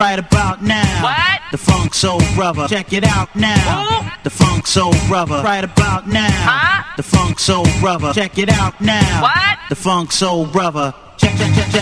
Right about now. What? The Funk Soul Brother. Check it out now. Who? The Funk Soul Brother. Right about now. Huh? The Funk Soul Brother. Check it out now. What? The Funk Soul Brother. Check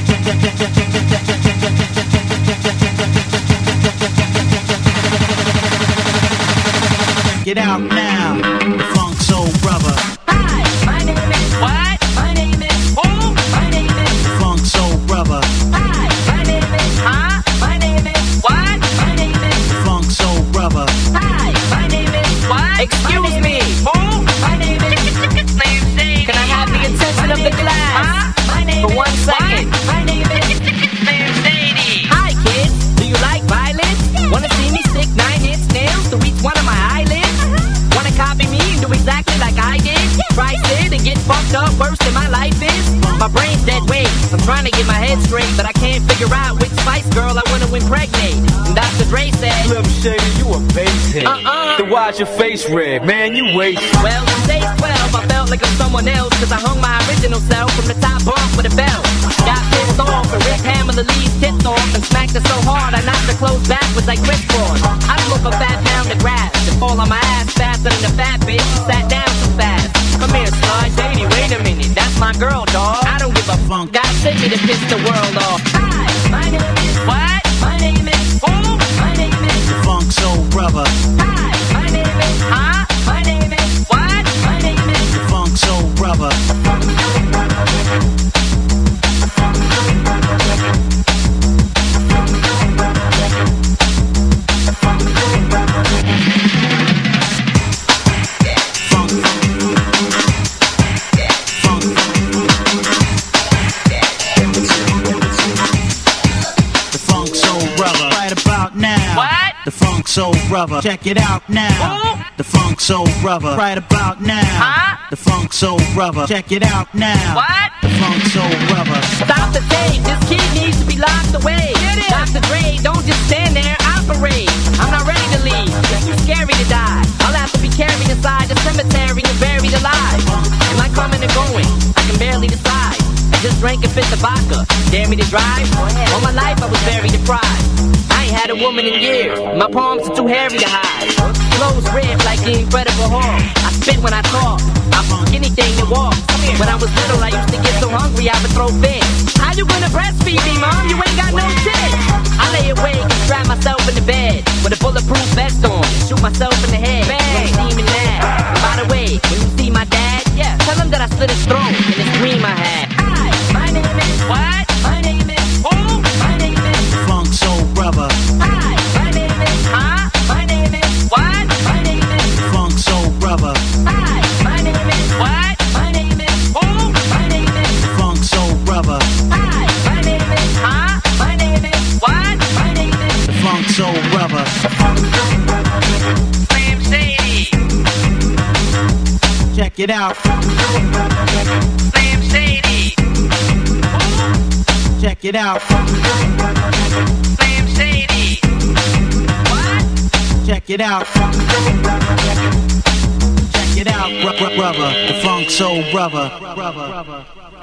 it out now. The Funk Soul Brother. Hi, my name is what? My name is who? My name is The Funk Soul Brother. Hi, my name is huh? My name is what? My name is The Funk Soul Brother. Hi, my name is what? Excuse me. Who? My name is Can I have the attention of the class? Huh? My name for 1 second. My name is Hi kids, do you like violence? Wanna see me stick 9-inch nails to each one of my eyelids? Wanna copy me and do exactly like I did? Try sit and get fucked up worse than my life is? My brain's dead weight. I'm trying to get my head straight, but I can't figure out which Spice Girl I wanna impregnate. And Dr. Dre said, Slim Shady, you a basehead. Then why's your face red? Man, you waste. well, on day 12, I felt like I'm someone else, cause I hung my original self from the top bunk with a belt. Got pissed off and ripped Pamela Lee's tits off and smacked her so hard I knocked her clothes backwards like Chris Broad. I look a fat pound of grass and fall on my ass faster than a fat bitch who sat down too fast. Come here, Slide Shady, wait a minute, that's my girl, dawg. I don't give a fuck, God sent me to piss the world off. Hi, my name is what? My name is who? My name is The Funk Soul Brother. Hi, my name is huh? My name is what? My name is The Funk Soul Brother. The Funk Soul Brother. Check it out now. Who? The Funk Soul Brother. Right about now. Huh? The Funk Soul Brother. Check it out now. What? The Funk Soul Brother. Stop the tape, this kid needs to be locked away. Dr. Dre, don't just stand there, operate. I'm not ready to leave, it's too scary to die. I'll have to be carried inside the cemetery and buried alive. Am I coming or going? I can barely decide. I just drank a fifth of vodka, dare me to drive? All my life I was very deprived. I ain't had a woman in years, my palms are too hairy to hide. Clothes ripped like the Incredible Hulk. I spit when I talk, I fuck anything that walks. When I was little I used to get so hungry I would throw fits. How you gonna breastfeed me, mom? You ain't got no shit. I lay awake and strap myself in the bed with a bulletproof vest on, shoot myself in the head. Bang, steaming mad. By the way, when you see my dad, yeah, tell him that I slit his throat in this dream I had. Hi, my name is what? My name is who? My name is The Funk Soul Brother. Hi, my name is huh? My name is what? My name is The Funk Soul Brother. Hi, my name is what? My name is who? My name is The Funk Soul Brother. Hi, my name is huh? My name is what? My name is The Funk Soul Brother. Slim Shady. Check it out. Slim Shady. Check it out. Slim Shady. What? Check it out. Check it out, brother. The Funk Soul Brother.